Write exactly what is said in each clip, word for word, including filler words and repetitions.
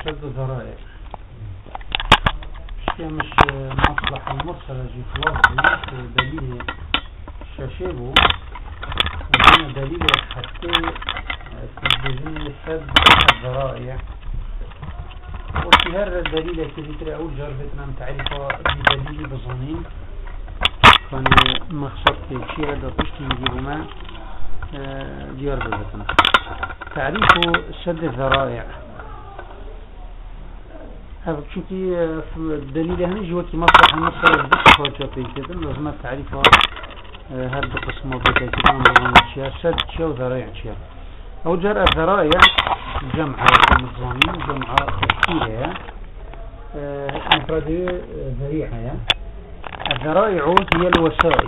سد ذرائع شيء مش مصلحة مرسلة جي خلاص دليل شاشيبه وهنا دليل حتى تبدين سد الذرائع وشهر الدليل كذلك أول جربتنا متعرفة بدليل بظنين كان مقصد شيء هذا تشتي نجيبه ما ديار بلدتنا. تعريف سد الذرائع هذا شوكي في الدليل هني جوكي مصلحة المصلحة بس خارجة كذا لازم تعريفها هذا قسم موجودة كذا من الأشياء سد شيء وذرائع شيء أو جرى الذرائع جمعة متضامن جمعة تشكيلها مفردة ذريعة. الذرائع هي الوسائل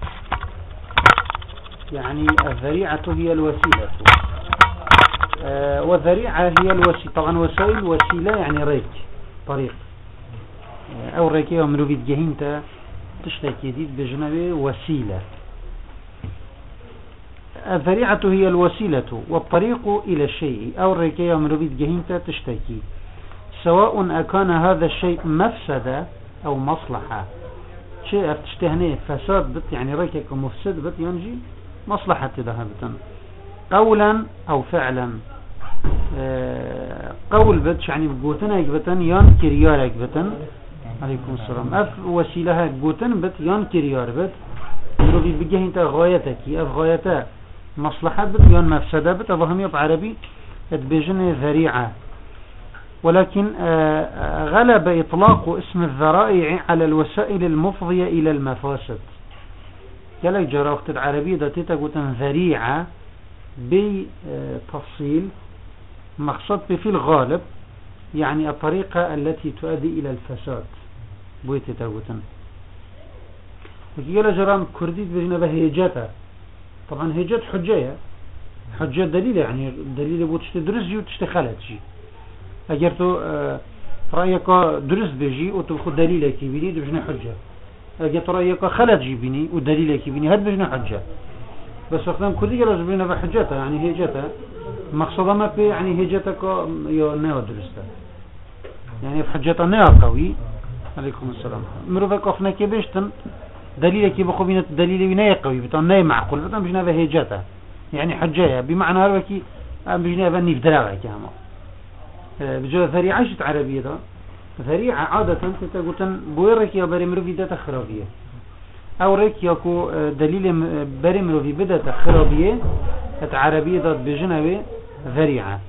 يعني الذريعة هي الوسيلة آه والذريعة هي الوسيلة. طبعا وسائل وسيلة يعني ريك طريق آه أو ريك يوم روفيد جهينتا تشتكي جديد بجنبه وسيلة. الذريعة هي الوسيلة والطريق إلى الشيء أو ريك يوم روفيد جهينتا تشتكي سواء أكان هذا الشيء مفسدة أو مصلحة. شيء تشتهنيه فساد بت يعني ريكك مفسد بت ينجي مصلحة ذهبتا قولا أو فعلا. آه قول بت يعني بقوتنا يكبتن ينكر يار يكبتن عليكم السلام أف وسيلها بقوتن بت ينكر يار بت يروي بجه انت غايتك أف غايته مصلحة بت ين مفسدة بت أفهم يب عربي تبجن ذريعة. ولكن آه غلب إطلاق اسم الذرائع على الوسائل المفضية إلى المفاسد. يلا جرى وقت العربية داتيتا قوتن ذريعة بتفصيل مقصد في الغالب يعني الطريقة التي تؤدي إلى الفساد بويتيتا قوتن. يلا جرى كرديت بجنبه هيجاتا. طبعا هيجات حجية حجة دليل يعني دليل بو تشتدرس و تشتخلت شي اگر تو رأيك درست بيجي وتبخد دليلك بيني بجنا حجة. اگر تو رأيك خلت جي بيني ودليلك بيني هاد بجنا حجة. بس وقتاً كل جلس بينا بحجتها يعني هيجتها مقصودة ما في يعني هيجتك يا نيو درسته يعني بحجتها نيو قوي عليكم السلام مروفك افنا كي بيشتن دليلك بخو بينت دليل نيو قوي بتان نيو معقول بتان بجنا بهيجتها يعني حجة بمعنى هربكي بجنا بني في دراغي كهما بجو ذريعة شت عربية ده ذريعة عادة تتقولن بويرك يا بريمروفي ده خرابية أو رك ياكو دليل بريمروفي بدأ خرابية العربية ده بجنبه ذريعة.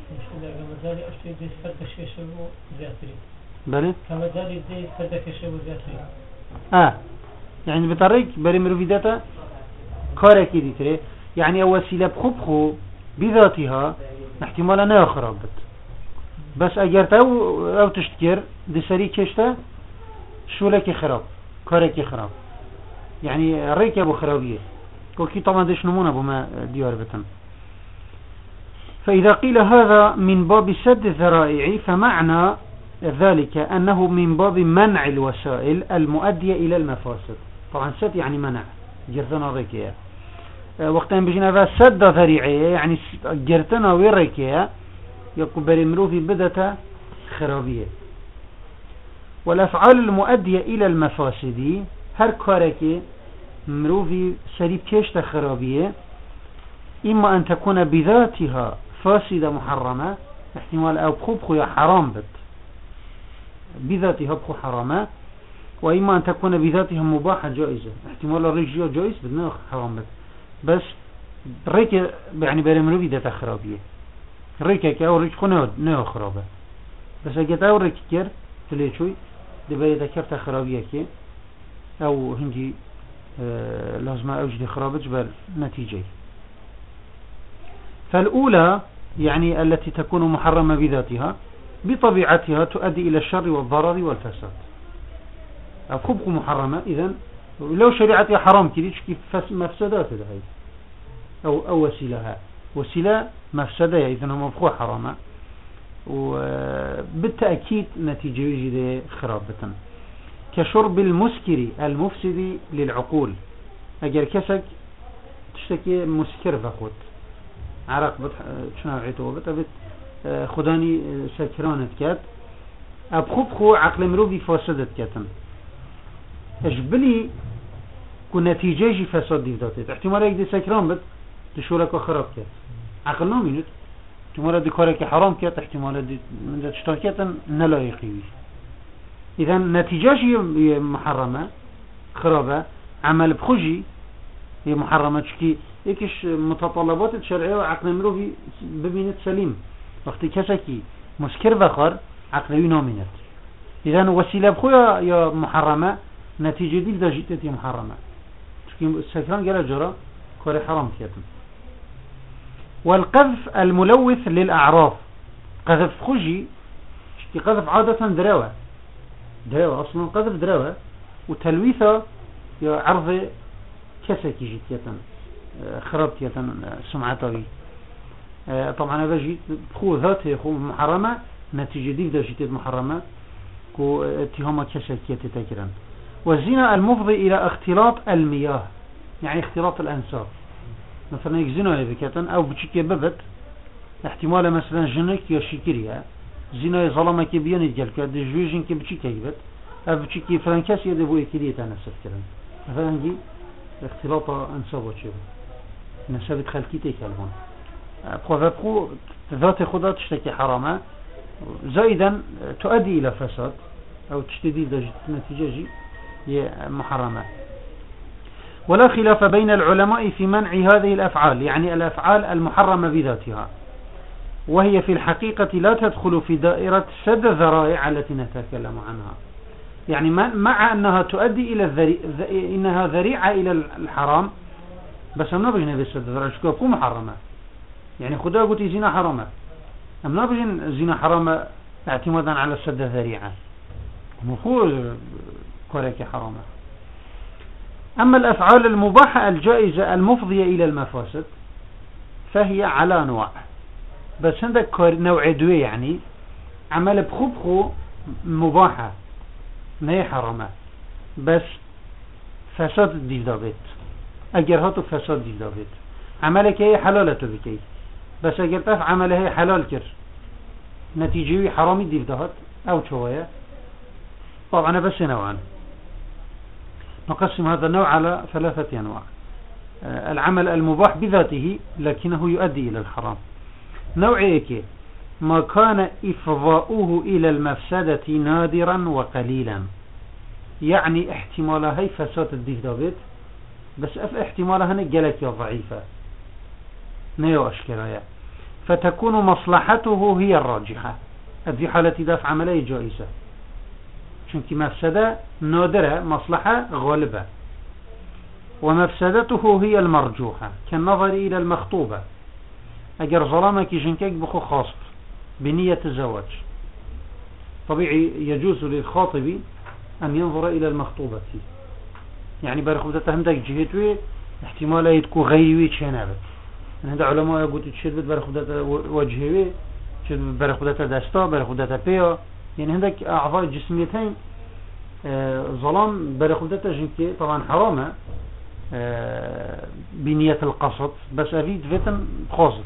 بله كما دليل ده فرد كشف وزاتري. آه يعني بطريق بريمروفي ده كارك دي ترى يعني وسيلة بخبخو بذاتها احتمالا لا خرابت. بس اگر تو او تشتكر دي سري كشته شو لك خراب كارك خراب يعني ريك ابو خرابيه وكي طبعا ديش نمونه بما ديار بتن. فإذا قيل هذا من باب سد الذرائع فمعنى ذلك أنه من باب منع الوسائل المؤدية إلى المفاسد. طبعا سد يعني منع جرتنا ريكيه وقتها بجينا سد ذريعيه يعني جرتنا ويريكيه يقول بريمروفي بدأت خرابية. والأفعال المؤدية إلى المفاسد هر كاركي مروفي سريب كشت خرابية إما أن تكون بذاتها فاسدة محرمة احتمال أو بخبخ يا حرام بت بذاتها بخو حرامة وإما أن تكون بذاتها مباحة جائزة احتمال الرجية جائز بدنا حرام بت بس ريك يعني بريمروفي داتا خرابية ريكك أو ريك خنود نه خرابه بس اگه او ريك كر تلي شوي دبي ذكرت خرابيه كي او هنجي اه لازم اوجد خرابج بل نتيجه. فالاولى يعني التي تكون محرمه بذاتها بطبيعتها تؤدي الى الشر والضرر والفساد. اكبق محرمه اذا لو شريعتها حرام كيف كيف مفسدات هذه او او وسيلها وسيله مفسده اذا هم مفخو حرامه وبالتاكيد نتيجه يجي خرابه كشرب المسكر المفسد للعقول. اگر كسك تشتكي مسكر فقط عرق بت شنو عيته بتبت خداني سكرانت كات أبخب خو عقل مروفي فاسدت كاتن أجبلي كو نتيجة فساد دي داتت احتمال يك دي سكران بد تشورك خراب كات عقل نامينت احتمال دي كارك حرام كات احتمال دي من تشتان كاتن نلايقي إذا نتيجة محرمة خرابة عمل بخجي هي محرمة شكي إيكش متطلبات الشرعية وعقل مروفي ببينت سليم وقت كسكي مسكر بخار عقلي نامينت إذا وسيلة بخويا يا محرمة نتيجة دي دا جيتت يا محرمة شكي السكران قال جرى كاري حرام كياتم. والقذف الملوث للأعراف قذف خجي شكي قذف عادة دراوة دراوة أصلا قذف دراوة وتلويثة يا عرض كسكي جيتيتن خربتيتن سمعتوي طبعا هذا جيت بخو ذاته خو محرمة نتيجة دي دا جيتت محرمة كو اتهامة كسكية تتكرن. والزنا المفضي إلى اختلاط المياه يعني اختلاط الأنساب مثلا يكزنا يبكتن أو بشكي ببت احتمال مثلا جنك يا شكريا زنا ظلمك بيان يجلك دجوجين كي بشكي يبت أو بشكي فرنكاس يدبو إكلية نفسك كرن مثلا جي اختلاط أنساب وشيب نسبت خلقيتي كالبون بخو ذات خدا تشتكي حرامة زائدا تؤدي إلى فساد أو تشتدي درجة نتيجة محرمة. ولا خلاف بين العلماء في منع هذه الأفعال يعني الأفعال المحرمة بذاتها وهي في الحقيقة لا تدخل في دائرة سد الذرائع التي نتكلم عنها يعني مع أنها تؤدي إلى الذري... إنها ذريعة إلى الحرام بس أم نبغي نبي سد الذرائع شكوى بكو محرمة يعني خدا قلت زنا حرامة أم نبغي زنا حرامة اعتمادا على سد الذريعة مفهوم كوريك حرامة. أما الأفعال المباحة الجائزة المفضية إلى المفاسد فهي على نوع بس عندك نوع دوي يعني عمل بخبخو مباحة ما هي حرامة بس فساد دي دابت اگر هاتو فساد دي دابت عملك هي حلالته بكي بس اگر تف عمله هي حلال كر نتيجة حرامي دي دهات او شوية طبعا بس نوعا نقسم هذا النوع على ثلاثة أنواع. العمل المباح بذاته لكنه يؤدي إلى الحرام نوع إيكي ما كان إفضاؤه إلى المفسدة نادرا وقليلا يعني احتمالها هي فساد الديف دابت بس اف احتمالها نقلك يا ضعيفة نيو أشكالها فتكون مصلحته هي الراجحة في حالة دافع عملية جائزة چونك مفسدة نادرة مصلحة غالبة ومفسدته هي المرجوحة كالنظر إلى المخطوبة اگر ظلامك جنكك بخو خاصب بنية الزواج طبيعي يجوز للخاطب أن ينظر إلى المخطوبة يعني برخودته همدك جهتوي احتمال يتكو غيوي تشنابت هذا علماء يقول تشدد برخودته وجهوي تشدد برخودته دستا برخودته بيا يعني هندك أعضاء جسميتين آه ظلام برخودته جنكي طبعا حرامة آه بنية القصد بس أريد فتن خاصت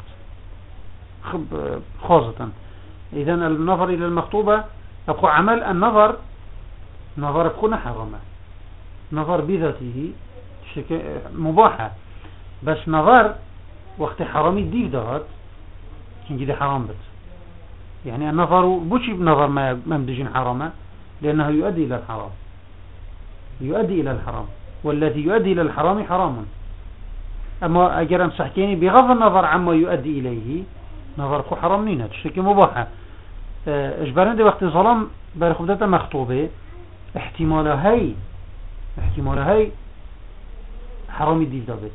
خاصة إذا النظر إلى المخطوبة أبقى عمل النظر نظر بكون حرامة نظر بذاته مباحة بس نظر وقت حرامي ديف دهات كن جدي حرام بت يعني النظر بوشي بنظر ما ممدجين حرامة لأنه يؤدي إلى الحرام يؤدي إلى الحرام والذي يؤدي إلى الحرام حرام أما أجرم صحكيني بغض النظر عما يؤدي إليه نظر خو حرام نينة تشتكي مباحة اجبارنا دي وقت ظلام برخودة مخطوبة احتمالها هاي احتمالها هاي حرامي ديف دابت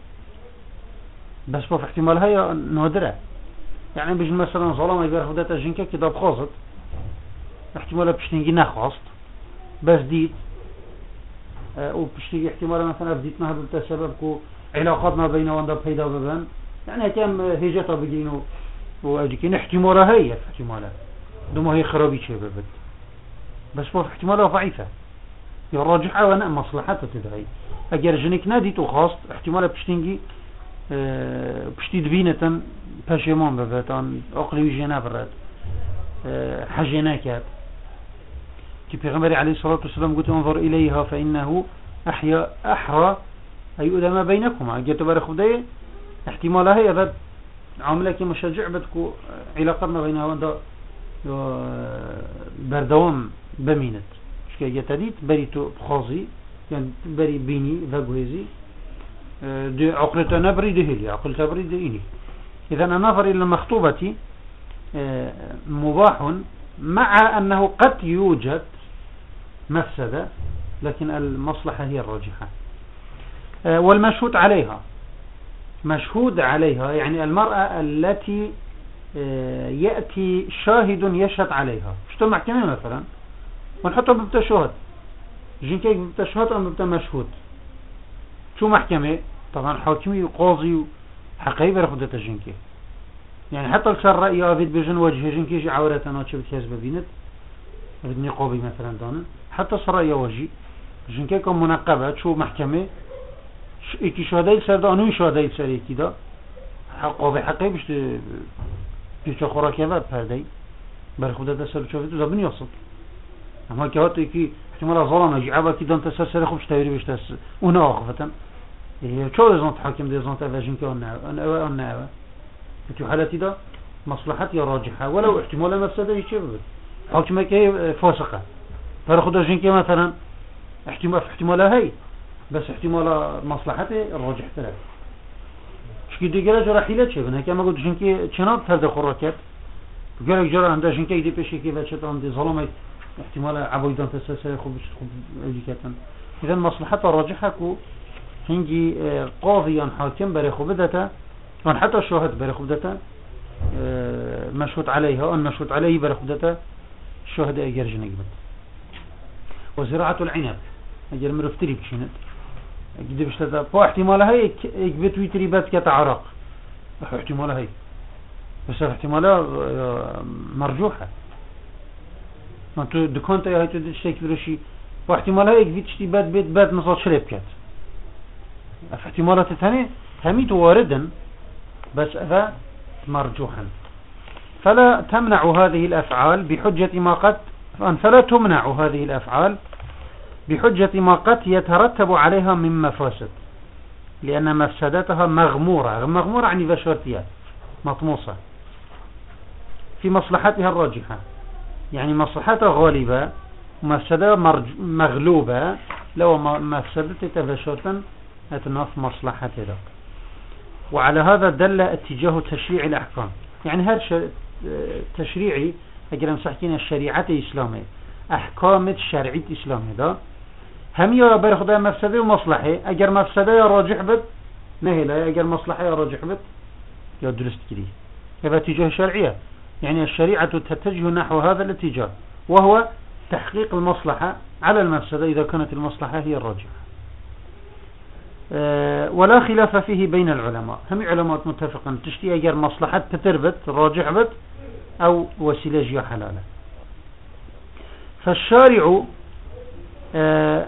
بس بف احتمالها هاي نادرة يعني بيجي مثلا ظلام برخودة جنكا كده بخاصت احتمالها بشتنجي نخواست بس ديت اه وبشتنجي احتمالها مثلا بديت نهر بالتسبب كو علاقات ما بينه وانده بيدا ببن يعني كم هجتا بجينو واجيكين احتمالها هي احتمالها دوما هي خرابي شيء ببد بس فوق احتمالها ضعيفة الراجحة وانا مصلحتها تدعي اگر جنك نادي تو خاص احتمالها بشتنجي بشتي دبينة باشيمون بفتان عقلي وجينا برد حجينا كات كي بيغمبري عليه الصلاة والسلام قلت انظر إليها فإنه أحيا أحرى أي أدى ما بينكما جيت بارخ بداية احتمالها هي ذات عاملك مشجع بدكو علاقتنا بينها واندا بردوام بمينت شكا جتديت بريتو بخازي يعني بري بيني فاقوهزي دي عقلتا نبري دهلي عقلتا بري دهيني إذا النظر إلى المخطوبة مباح مع أنه قد يوجد مفسدة لكن المصلحة هي الراجحة. والمشهود عليها مشهود عليها يعني المرأة التي يأتي شاهد يشهد عليها شتو محكمة مثلا ونحطها ببتا شهد جنكيك ببتا شهد أو ببتا مشهود شو محكمة طبعا حاكمي وقاضي حقيقي برخدة جنكي يعني حتى الشر رأي أفيد بجن وجه جنكي عورتنا وشبت كيز ببينت أفيد نقابي مثلا دانا حتى الشر رأي وجه جنكي كم منقبة شو محكمة ايكي شهداء سر دا انوی شهداء سر ایکی دا قاضي حقی بشت پیچه خوراکی و پرده بر خود دا سر چوفی تو زبنی اصل اما که هاتو ایکی احتمال ظلم اجعبا کی دان تسر سر خوبش تاویری بشت از اونا آخفتن چو ازانت حاکم دی ازانت اوجین که آن اوه آن اوه تو حالتی دا مصلحت یا راجحه ولو احتمال مفسده ایچه بود حاکمه که فاسقه بر خود اجین که مثلا احتمال احتمال هی بس احتمال مصلحته الراجح تره شكي ديگره جرا حيله چه بنه كما قلت جنكي چناب فرد خوراكت بقولك جرا عنده جنكي دي بشي كي بچت عندي ظلمه احتمال عبيدان تسلسل خوب خوب اجيكتن اذا مصلحته الراجحه كو هنجي قاضيا حاكم بري خوبدته وان حتى الشاهد بري خوبدته مشهود عليها ان مشهود عليه بري خوبدته الشاهد اجر جنجبت وزراعه العنب اجر مرفتري بشنت اجد بشتتا فو احتمالها هيك اكبت ويتري بات كتعرق احتمالها هيك بس احتمالها مرجوحة ما انتو دكانتا يا هيتو دشتاك برشي فو احتمالها هيك بيتشتي بات بيت بات نصات شريب كات احتمالات الثانية هميت واردا بس اذا مرجوحا فلا تمنع هذه الافعال بحجة ما قد فلا تمنع هذه الافعال بحجة ما قد يترتب عليها من مفاسد لأن مفسدتها مغمورة مغمورة يعني بشرتها مطموسة في مصلحتها الراجحة يعني مصلحتها غالبة ومفسدتها مغلوبة لو مفسدتها بشرتا أتناف مصلحتها وعلى هذا دل اتجاه تشريع الأحكام يعني هذا تشريعي أجل نسحكينا الشريعة الإسلامية أحكام الشرعية الإسلامية ده هم يا برخدا مفسده ومصلحه اگر مفسده يا راجح بد نهلا اگر مصلحه يا راجح بد يا درست كذي هذا اتجاه شرعيه يعني الشريعه تتجه نحو هذا الاتجاه وهو تحقيق المصلحه على المفسده اذا كانت المصلحه هي الراجحه أه ولا خلاف فيه بين العلماء هم علماء متفقين تشتي اگر مصلحه تتربت راجح بد او وسيله جيا حلاله فالشارع أه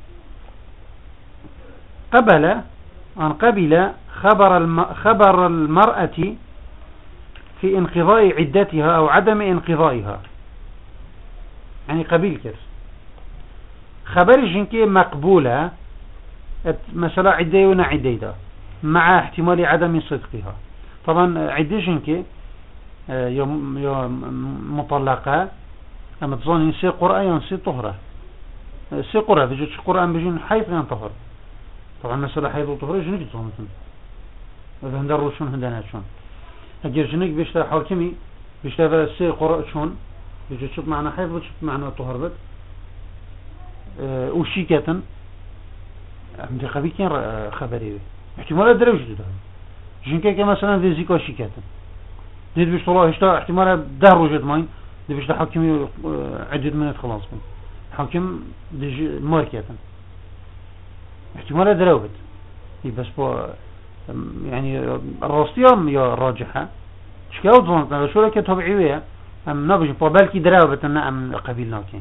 قبل أن قبل خبر الم خبر المرأة في انقضاء عدتها أو عدم انقضائها يعني قبيل كده خبر جنكي مقبولة مثلا عدة ونا عدة مع احتمال عدم صدقها طبعا عدة جنكي يا مطلقة أما تظن ينسي قرآن ينسي طهرة سي قرآن بيجي قرآن بيجي حيث ينطهر طبعا مسألة حيث وطهر جنك تظن إذا هندروا شون هندنا شون أجر جنك بيشتى حاكمي بيشتى سي قرآن شون بيجي شوف معنا حيث وشوف معنا طهر بد أه وشيكة عندي قبي كين خبري احتمال دروج ده جنك كمثلا في زيكو شيكة ديد بيشتى الله اشتا احتمال ده روجت ماين دي بيشتى حاكمي عدد من خلاص من حاكم ديجي ماركتا احتمال دروبت بس بو يعني الراستيام يا راجحة شكاو ظنتنا شو لك طبيعية ام نبج بالكي دروبت انا ام قبيل ناكين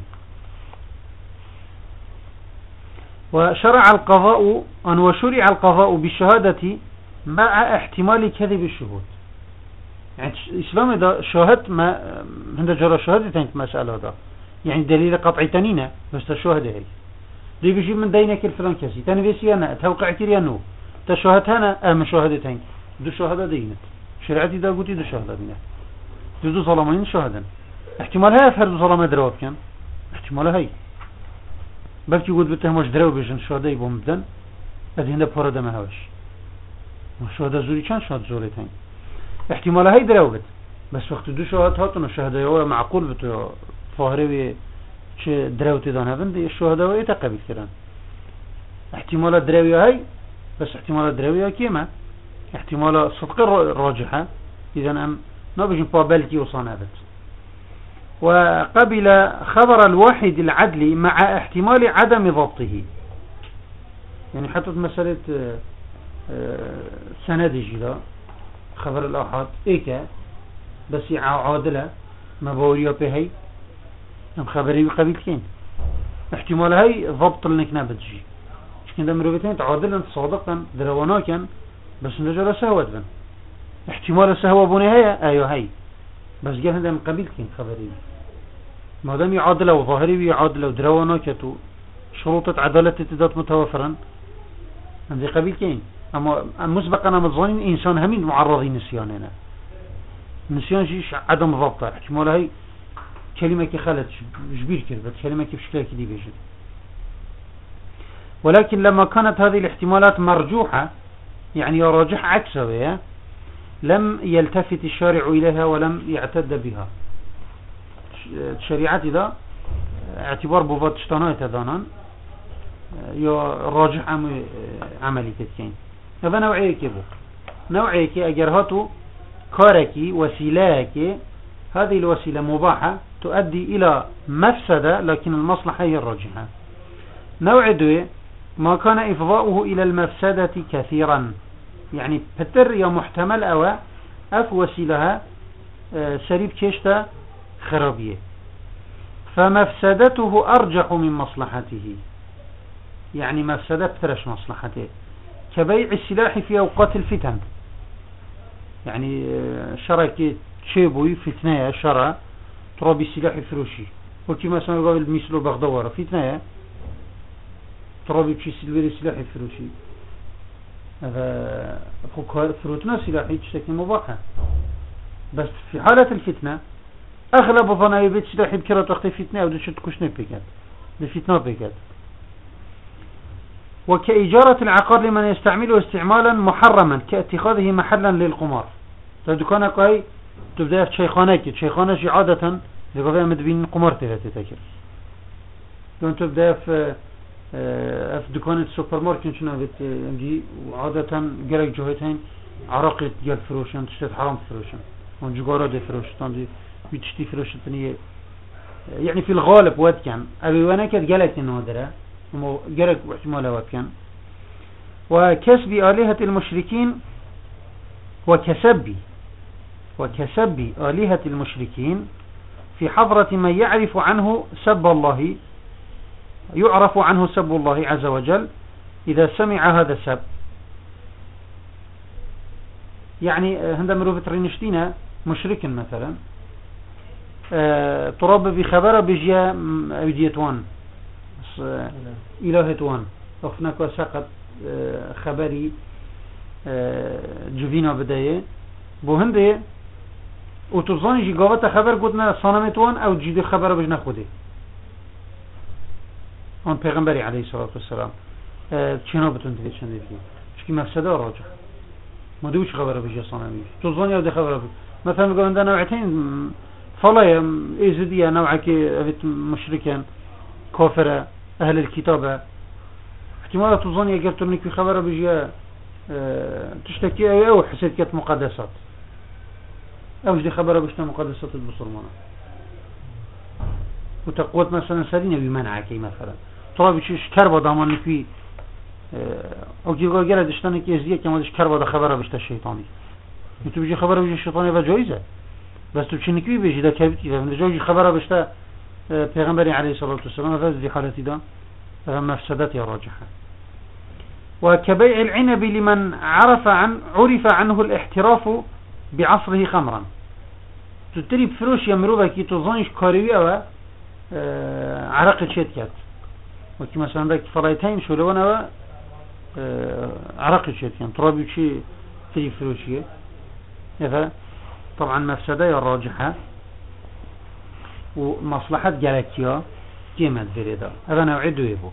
وشرع القضاء ان وشرع القضاء بالشهادة مع احتمال كذب الشهود. يعني الإسلام إذا شاهد ما هند جرى شهادة تاني مسألة هذا يعني دليل قطعي تانينا بس تشاهده هي دي بيجي من دينك الفلان كسي تاني بيسي أنا توقع كريا نو تشاهد هنا أم شهادتين دو شهادة دينت شرعتي دا قلتي دو شهادة دينت دو دو ظلمين شهادا احتمال هاي فرد ظلمة دروب كان احتمال هاي بلكي قلت بتهمش دروب بيجن شهادة يبو مبدن هذه هنده بورده ما هوش شهادة زوري كان شهادة زوريتين احتمال هاي دروبت بس وقت دو شهادة هاتون الشهادة هو معقول بتو فاهروي چه دروتي دان هبن دي الشهادة ويتا قبيل كران احتمال دروي هاي بس احتمال دروي هاي كيما احتمال صدق الراجحة اذا ام نبجن بابلتي وصانبت وقبل خبر الواحد العدل مع احتمال عدم ضبطه يعني حتى مسألة سندجي لا خبر الأحد إيكا بس عادلة مبوريا بهي ام خبري بقبيل كين احتمال هاي ضبط النكنا بتجي شكين دا مروبتين تعادلا صادقا درواناكا بس نجرى سهوة بن احتمال سهوة بني هيا ايو هاي بس قال هذا من قبيل كين خبري ما دام يعادله وظاهري ويعادله ودرواناكا شروط عدالة تدات متوفرا عندي قبيل كين اما مسبقا متظنين انسان همين معرضين نسياننا نسيان جيش عدم ضبطه احتمال هاي كلمة كي خلت جبير كذبت كلمة كي بشكلها كدي بيجد ولكن لما كانت هذه الاحتمالات مرجوحة يعني يراجح عكسها لم يلتفت الشارع إليها ولم يعتد بها الشريعة إذا اعتبار بوفات اشتانات هذانا يراجح عملي كتكين هذا نوعية كيبو نوعية كي أجرهاتو كاركي وسيلاكي هذه الوسيلة مباحة تؤدي إلى مفسدة لكن المصلحة هي الراجحة نوع دوي ما كان إفضاؤه إلى المفسدة كثيرا يعني بتر يا محتمل أو أف وسيلها سريب كيشتا خرابية فمفسدته أرجح من مصلحته يعني مفسدة بترش مصلحته كبيع السلاح في أوقات الفتن يعني شركة شيبوي فتنة شرع ترابي السلاح الفروشي وكي مثلا قابل مثل بغدورة فتنة ترابي بشي سلوير السلاح الفروشي هذا فروتنا سلاحي تشتكي مباحة بس في حالة الفتنة أغلب ظنائي بيت سلاحي بكرة وقت فتنة أو دشت كشنة بيكات لفتنة بيكات وكإجارة العقار لمن يستعمله استعمالا محرما كاتخاذه محلا للقمار فدكانك هاي تبدأ في شيخانك شيخانك عادة لقضاء مدبين قمار تلاتي تاكر لو تبدأ في في دكان السوبر ماركت شنو بت امجي وعادة جرك جهتين عراقة جال فروشن تشتت حرام فروشن ونجارة دي فروشن دي بتشتي فروشن تانية يعني في الغالب وقت كان أبي وانا كت جالك النادرة مو جرك واحتمال وقت كان وكسب آلهة المشركين وكسب وكسب آلهة المشركين في حضرة من يعرف عنه سب الله يعرف عنه سب الله عز وجل إذا سمع هذا السب يعني عندما روفت رينشتينا مشركا مثلا تراب بخبر بجيا أبديتوان إلهتوان أخناك وسقط خبري جوفينا بداية بوهنده وتظن جي قوة خبر قدنا صنمتوان أو جيد خبر بجنا خوده آن پیغمبری علیه الصلاة والسلام چنا بتون دیگه چند دیگه چکی مفسده راجع ما دوش خبره بجی صنمی تو ظنی او ده خبره بجی مثلا میگم ده نوعتين فلاي ازديه نوعك ابت مشركين كافره اهل الكتابه احتمال تو ظني اگر ترنك في خبره بجي تشتكي او او حسيت كت مقدسات او دي خبره بجنا مقدسات البصرمانه وتقوت مثلا سرينه بمنعك مثلا ترى بشيش كربا دامان في او جيغا غير دشتن كي ازيه كما دش كربا خبره بشت الشيطاني انت بيجي خبره بيجي الشيطاني وجايزه بس تو چنكي بيجي ده كبتي ده جوجي خبره بشت پیغمبر عليه الصلاه والسلام هذا دي حالتي ده مفسدات راجحه وكبيع العنب لمن عرف عن عرف عنه الاحتراف بعصره خمرا تتري بفروش يمروبا كي تظنش كاريوية و اه عرق تشيت كات وكي مثلا ذاك فرايتين شو لو انا اه عرق تشيت يعني ترابي شي تري فروشية هذا طبعا مفسدة الراجحة ومصلحة جالكتيا جيمت فريدا هذا نوع دويبو.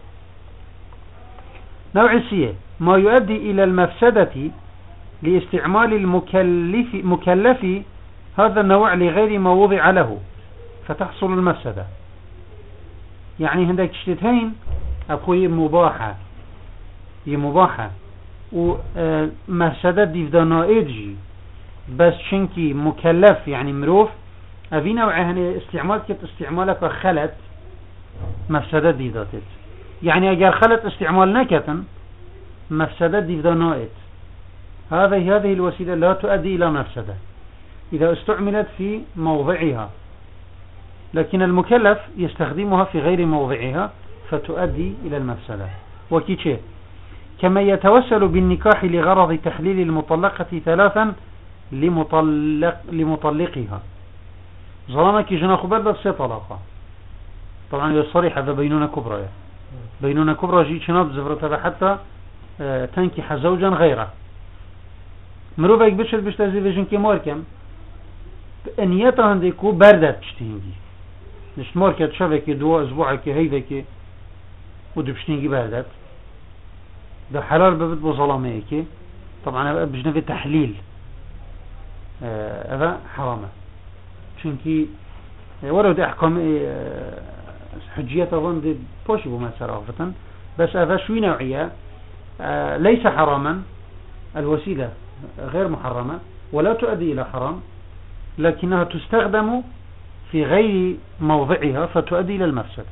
نوع سيء ما يؤدي إلى المفسدة لاستعمال المكلف مكلف هذا النوع لغير ما وضع له فتحصل المفسدة. يعني عندك اشتتين أبوي مباحة هي مباحة ومفسدة ديفدانا إيدجي بس شنكي مكلف يعني مروف أبي نوع هنا استعمال كت استعمالك خلت مفسدة ديفداتت يعني أجر خلت استعمال نكتا مفسدة ديفدانائت هذه هذه الوسيلة لا تؤدي إلى مفسدة إذا استعملت في موضعها لكن المكلف يستخدمها في غير موضعها فتؤدي إلى المفسدة. وكيتشي كما يتوسل بالنكاح لغرض تحليل المطلقة ثلاثا لمطلق لمطلقها ظلامك جناخ بلد سي طلاقة طبعا يصريح هذا بينونة كبرى بينونة كبرى جي شناب زفرتها حتى اه تنكح زوجا غيره مروفك بشر بشتازي فيجن كي ماركم انياتا هنديكو بردت تشتينجي نش ماركت شبكي دو اسبوع كي هيدا كي ودو بشتينجي بردت ده حلال ببت بظلامه كي طبعا بجنبي تحليل هذا اه حرامه چونكي ورد احكام اه حجية اظن دي بوشي بو مسارافة بس هذا شوي نوعية اه ليس حراما الوسيلة غير محرمة ولا تؤدي إلى حرام لكنها تستخدم في غير موضعها فتؤدي إلى المفسدة.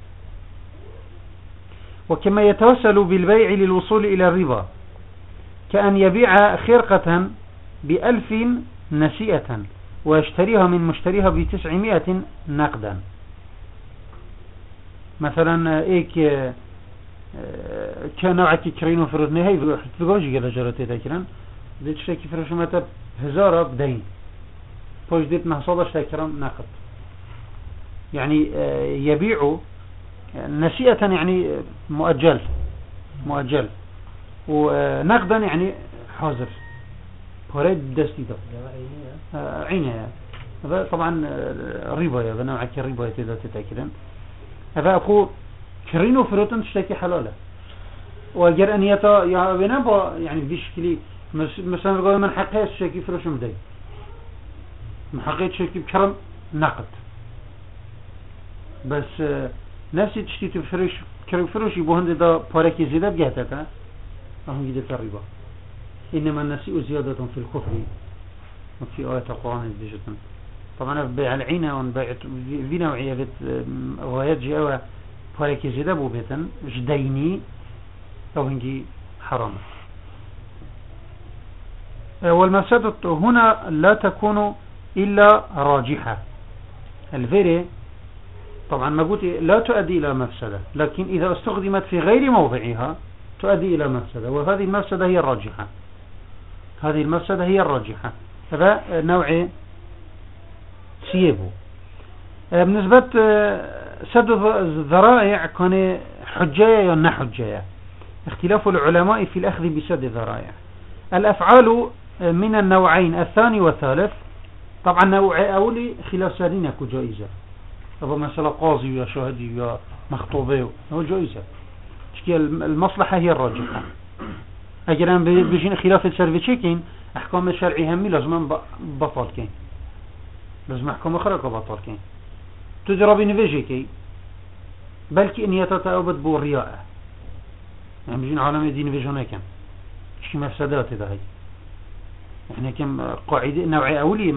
وكما يتوسل بالبيع للوصول إلى الربا كأن يبيع خرقة بألف نسيئة ويشتريها من مشتريها بتسعمائة نقدا مثلا ايك كان نوعك كرينو فرودني هاي تبقوشي قد جرتي ذاكرا ديت شتاكي فرشمتا هزارة بدين فوش ديت نحصادة شتاكرا ناقد يعني يبيع نسيئة يعني مؤجل مؤجل ونقدا يعني حاضر فريد دستي ده عينها هذا طبعا ربا يا نوعك الربا تقدر تتأكدا هذا أقول كرينو فروتن تشتكي حلالة وأجر أن يتا يا بنابا يعني بشكلي مثلا بقول من حقه تشتكي فروش مدي من حقه تشتكي بكرم نقد بس نفسي تشتكي فروش كريم فروش يبوهند دا باركي زيادة بجهتها أهم جدة الربا إنما النسيء زيادة في الكفر في آية القرآن الدجتن طبعا بيع العينة ونبيع في نوعية غايات جاءوا فاركي زيادة بوبيتن جديني أو هنجي حرام. والمفسدة هنا لا تكون إلا راجحة الفيري طبعا ما قلت لا تؤدي إلى مفسدة لكن إذا استخدمت في غير موضعها تؤدي إلى مفسدة وهذه المفسدة هي الراجحة هذه المفسدة هي الراجحة هذا نوع سيبه. بالنسبة سد الذرائع كان حجية ولا حجية اختلاف العلماء في الأخذ بسد الذرائع. الأفعال من النوعين الثاني والثالث طبعا نوع أولي خلاف سادين كجائزة هذا مثلا قاضي ويا شاهدي ويا مخطوبي هو جائزة المصلحة هي الراجحة. أجرا بيجين خلاف السيرفيتشيكين أحكام الشرعي همي لازم بطل كين لازم أحكام أخرى بطل كين تدرى بنفيجيكي بلكي إن يتتأوبت بالرياء يعني بيجين عالم دين فيجونا كم شي مفسدات إذا هي إحنا كم قاعدة نوعي أولي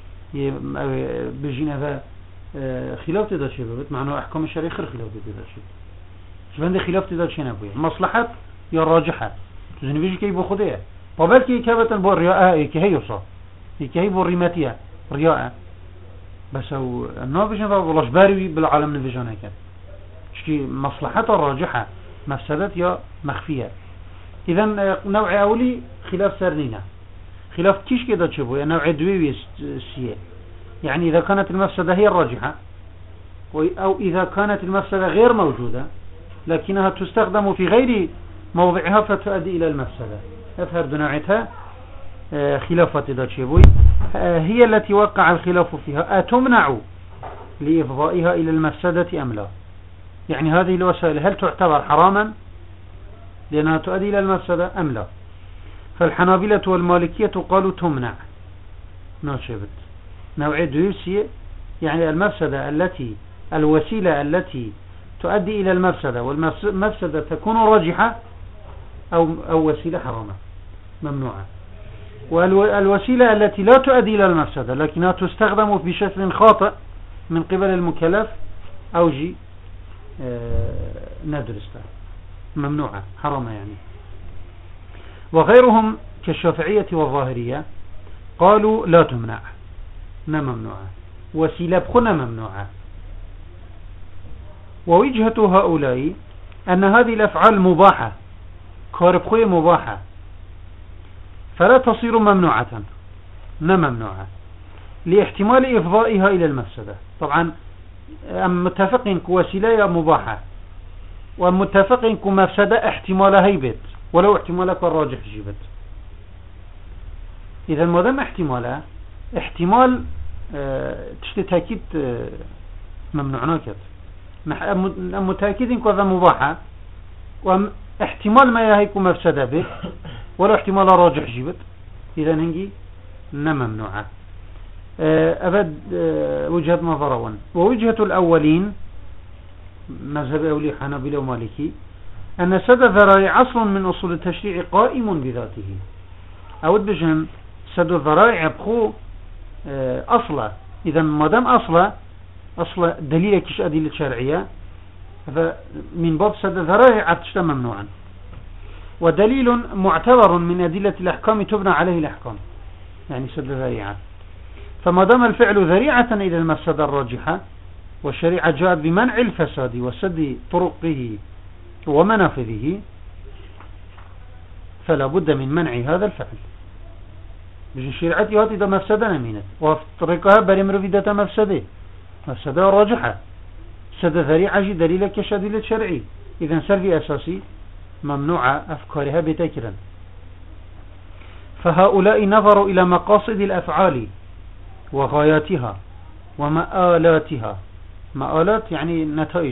بيجين هذا خلاف تدا شيء بس معناه أحكام الشرعي خير خلاف تدا شيء شو عندي خلاف تدا شيء نبوي مصلحة يا راجحة تزني كي بخديه وبالكي كابة بالرياء كي هي يصاب كي هي بالريماتية رياء بس هو النوبيشن والله جباري بالعالم نفيجونا كده شكي مصلحة الراجحة مفسدات يا مخفية إذن نوع أولي خلاف سرنينا. خلاف كيش كده تشوفوا نوع دوي سيء، يعني إذا كانت المفسدة هي الراجحة أو إذا كانت المفسدة غير موجودة لكنها تستخدم في غير موضعها فتؤدي إلى المفسدة، أفهر نوعتها خلافة إذا تشوفوا هي التي وقع الخلاف فيها أتمنع لإفضائها إلى المفسدة أم لا. يعني هذه الوسائل هل تعتبر حراما لأنها تؤدي إلى المفسدة أم لا. فالحنابلة والمالكية قالوا تمنع ناشبت نوعية دوسية، يعني المفسدة التي الوسيلة التي تؤدي إلى المفسدة والمفسدة تكون راجحة أو, أو وسيلة حرامة ممنوعة، والوسيلة التي لا تؤدي إلى المفسدة لكنها تستخدم بشكل خاطئ من قبل المكلف أو جي ندرسته ممنوعة حرامة يعني. وغيرهم كالشافعية والظاهرية قالوا لا تمنع ما ممنوعة، وسيلة بخنا ممنوعة. ووجهة هؤلاء أن هذه الأفعال مباحة كاربخوية مباحة فلا تصير ممنوعة ما ممنوعة لاحتمال إفضائها إلى المفسدة. طبعا متفقين كوسيلة مباحة ومتفقين كمفسدة احتمالها هيبت ولو احتمالك الراجح جيبت. إذا ما دام احتمالها احتمال اه تشتي تأكيد اه ممنوعناكت متأكدين كذا مباحة واحتمال ما يهيكم مفسدة به ولو احتمال راجح جيبت إذا هنجي ممنوعة. اه أبد اه وجهة نظرون. ووجهة الأولين مذهب أولي حنابلة ومالكي أن سد الذرائع أصل من أصول التشريع قائم بذاته. أود بجن سد الذرائع بخو أصلا، إذا ما دام أصلا أصلا دليل كش أدلة شرعية فمن باب سد الذرائع تشتى ممنوعا، ودليل معتبر من أدلة الأحكام تبنى عليه الأحكام يعني سد الذريعة. فما دام الفعل ذريعة إلى المفسدة الراجحة والشريعة جاءت بمنع الفساد وسد طرقه ومنافذه فلا بد من منع هذا الفعل. بجن شريعتي هاتي دا مفسدة نمينة وطريقها برمر في داتا مفسدة مفسدة راجحة سد ذريعة جي دليل كشديلة شرعي. إذن سلفي أساسي ممنوعة أفكارها بتكرا. فهؤلاء نظروا إلى مقاصد الأفعال وغاياتها ومآلاتها. مآلات يعني نتائج.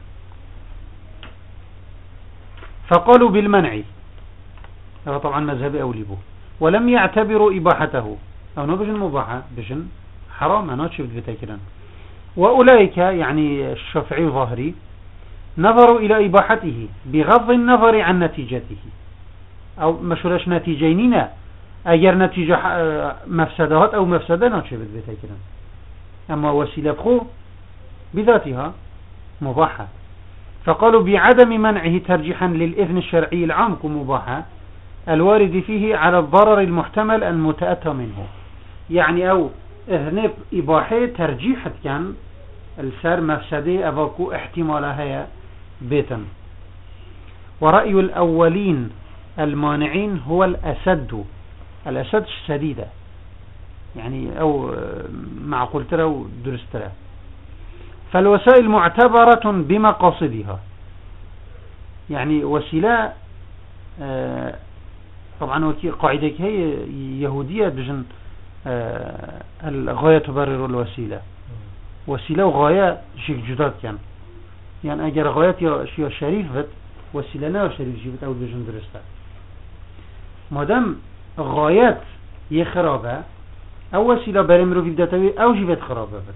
فقالوا بالمنع، هذا طبعا مذهب أوليبه، ولم يعتبروا إباحته أو نبجن مباحة بجن حرام أنا شفت بتكرا. وأولئك يعني الشافعي الظاهري نظروا إلى إباحته بغض النظر عن نتيجته أو مشورش نتيجيننا أجر نتيجة مفسدات أو مفسدة نشبت بتكرا. أما وسيلة بخو بذاتها مباحة. فقالوا بعدم منعه ترجيحا للإذن الشرعي العام كمباحة الوارد فيه على الضرر المحتمل المتأتى منه. يعني أو إذنب إباحة ترجيحة كان السر مفسده أفاكو احتمالها بيتا. ورأي الأولين المانعين هو الأسد الأسد الشديدة يعني أو معقول ترى ودرس ترى. فالوسائل معتبرة بمقاصدها يعني وسيلة آه طبعا وكي قاعدة هي يهودية بجن آه الغاية تبرر الوسيلة. وسيلة وغاية شيء جداد كان يعني أجر غاية شيء شريف بت وسيلة لا شريف جبت أو بجن درسته. مادام غايات يخرابة أو وسيلة برمرو في بداية أو جبت خرابة بت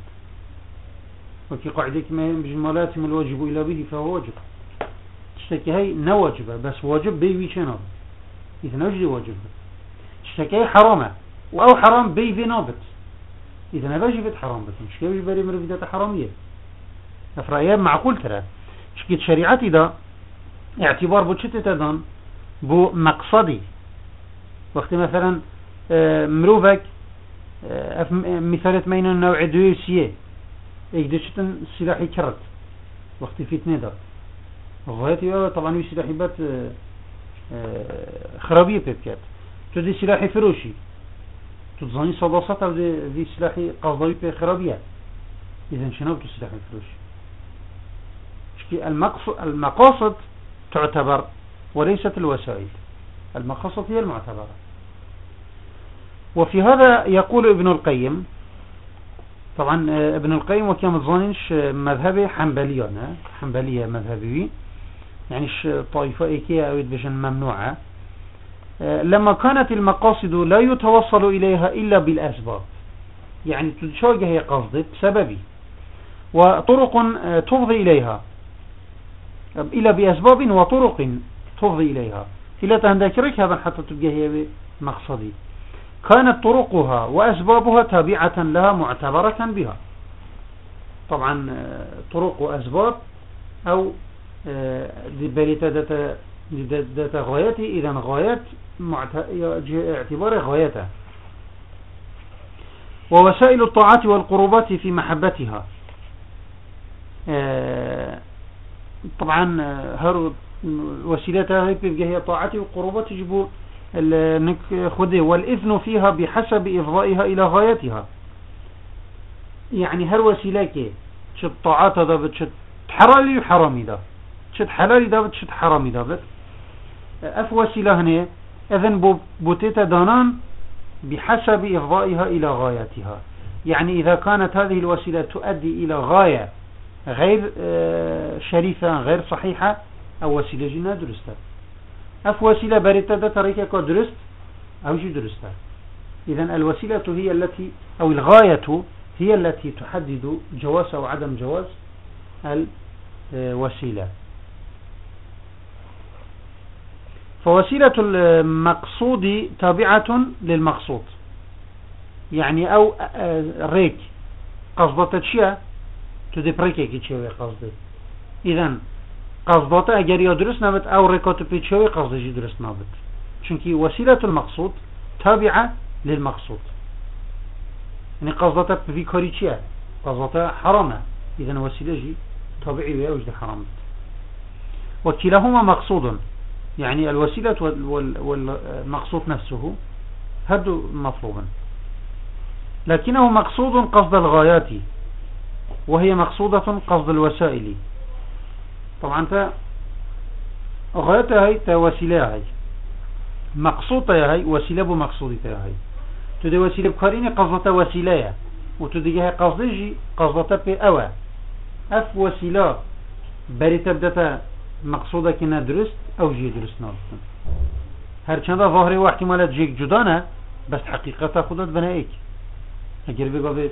وكي قاعدة ما بجن لازم الواجب إلى به فهو واجب. تشتكي هاي نواجبة بس واجب بي ويشناب إذا نوجد واجب. تشتكي حرامة أو حرام بي في نابت إذا نواجبت حرام بس مش كيف يبري مرفدات حرامية. أفرأيها معقول ترى شكيت شريعتي ده اعتبار بوشتة تدان بو مقصدي وقت مثلا مروفك مثالة مين النوع دوسية ايقدشتن سلاحي كرت وقت فتنة ده غايتي طبعا سلاحي بات خرابية بيبكات تدي سلاحي فروشي تظني صداصات أو دي, دي سلاحي قصدوي بخرابية إذن شنو بتو سلاحي فروشي المقاصد تعتبر وليست الوسائل المقاصد هي المعتبرة وفي هذا يقول ابن القيم طبعا ابن القيم وكما تظنينش مذهبي حنبلية حنبلية مذهبي يعني طائفة إيكية أو بجن ممنوعة لما كانت المقاصد لا يتوصل إليها إلا بالأسباب يعني تشوجه هي قصد بسببي وطرق تفضي إليها إلا بأسباب وطرق تفضي إليها إلا تهندكرك هذا حتى تبقى هي مقصدي كانت طرقها وأسبابها تابعة لها معتبرة بها طبعا طرق وأسباب أو دباليتا داتا غايتي إذن غايات اعتبار غايتها ووسائل الطاعات والقربات في محبتها طبعا هر وسيلتها هي طاعتي وقربات يجب خذه والإذن فيها بحسب إفضائها إلى غايتها يعني هر وسيلة شد طاعات هذا شد حلالي وحرامي ده شد حلالي ده شد حرامي ده أف وسيلة هنا إذن بوتيتا دانان بحسب إفضائها إلى غايتها يعني إذا كانت هذه الوسيلة تؤدي إلى غاية غير شريفة غير صحيحة أو وسيلة جنا درسته أف وسيلة بريتة طريقة درست أو جي درسته إذن الوسيلة هي التي أو الغاية هي التي تحدد جواز أو عدم جواز الوسيلة فوسيلة المقصود تابعة للمقصود يعني أو ريك قصدت شيء تدي بريكي كي قصدي إذن قصدت أجر يدرس نابت أو ريكوت بيتشوي قصدي يدرس نابت چونكي وسيلة المقصود تابعة للمقصود يعني قصدت بفيكوري شيء قصدت حرامة إذن وسيلة جي طبيعي ويوجد حرامة وكلاهما مقصود يعني الوسيلة والمقصود نفسه هذا مطلوبا لكنه مقصود قصد الغايات وهي مقصودة قصد الوسائل طبعا تا غايتها هي تا وسيلة هي مقصودة هي وسيلة بمقصودة هي تدي وسيلة بكاريني قصدة وسيلة وتدي هي قصدي قصدة بأوى أف وسيلة بري تبدأ مقصودة كنا درست أو جي درست نابستن هر چند ظاهري واحتمالات جيك جدانه بس حقيقة خودت بنايك اگر بگو بید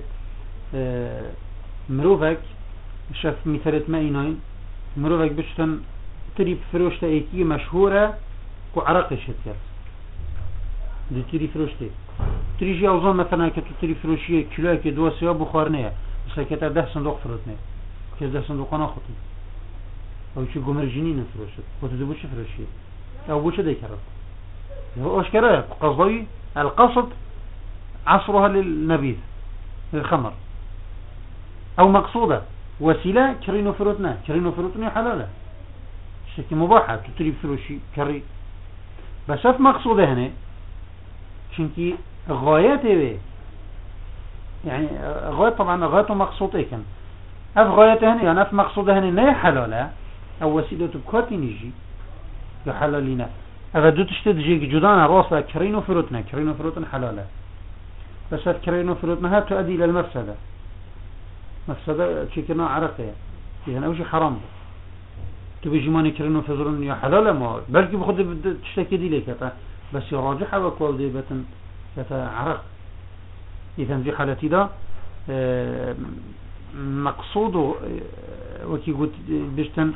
مروفك شاف مثالت ما ايناين مروفك بشتن تريب فروشتا ايكي مشهورة كو عراقي شتير دي تريب فروشتا تريجي اوزان مثلا كتو تريب فروشية كيلوه كي دوا سوا بخارنية بس كتا ده صندوق فروتنية كيس ده صندوقانا خطن او چي گمرجيني نفروشت وتدو بوش فروشية او بوش ده كرب هو اشكرا قصدي القصد عصرها للنبيذ للخمر او مقصودة وسيلة كرينو فروتنا كرينو فروتنا حلالة شكل مباحة تتري فروشي كري بس اف مقصودة هنا شنكي غايته بي يعني غاية طبعا غايته مقصودة كان اف غايته هنا يعني اف مقصودة هنا لا حلالة او وسيلة بكاتي نجي يحلالينا اذا دو تشتد جيك جدانا راسها كرينو فروتنا كرينو فروتنا حلالة بس كرينو فروتنا تؤدي الى المفسدة مفسدة شكنا عرقية اذا اوشي حرام تبي جماني كرينو فزرون يا حلالة ما بلكي بخد تشتكي دي ليك بس يراجحها وكوال دي بتن عرق اذا في حالتي دا مقصوده وكي قلت بيشتن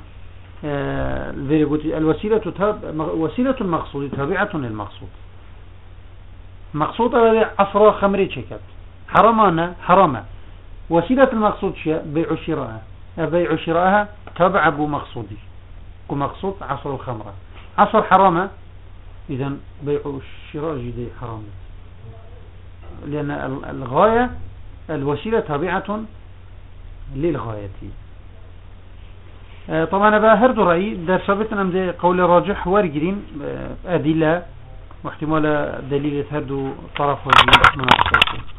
الوسيلة وسيلة المقصود تابعة للمقصود مقصود هذا عصر خمري شكت حرمانا حرمة وسيلة المقصود شيء بيع شراءها بيع شراءها تابع أبو مقصودي كمقصود عصر الخمرة عصر حرامة إذا بيع الشراء جدي حرام لأن الغاية الوسيلة تابعة للغاية طبعا بقى هردو رأي در ثابتنا من قول راجح وارجرين أدلة واحتمال دليل هردو طرف وجه مناقصة.